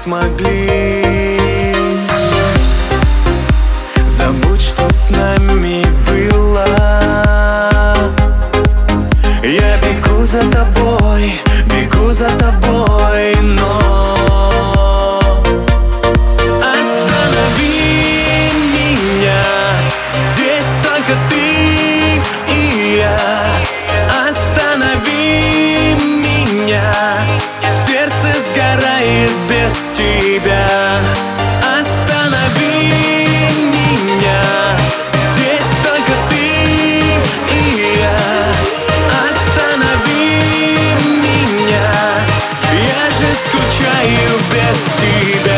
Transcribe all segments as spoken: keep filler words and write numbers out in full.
смогли. Забудь, что с нами было. Я бегу за тобой, бегу за тобой, но останови меня. Здесь только ты и я. Останови меня. Сердце сгорает без тебя. Останови меня. Здесь только ты и я. Останови меня. Я же скучаю без тебя.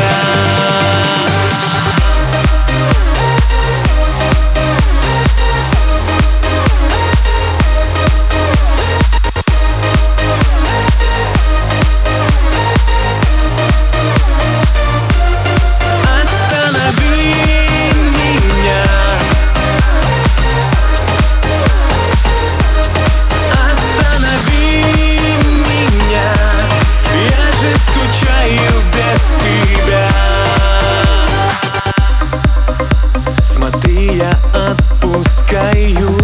Я отпускаю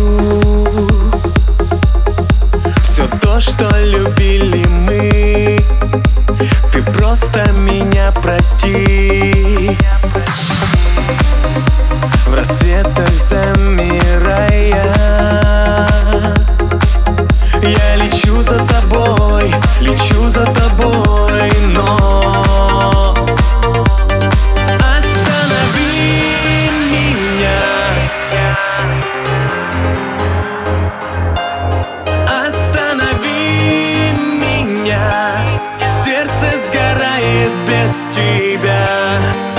все то, что любили мы. Ты просто меня прости. В рассветах замирая, я лечу за тобой, лечу за тобой, но останови меня. Сердце сгорает без тебя.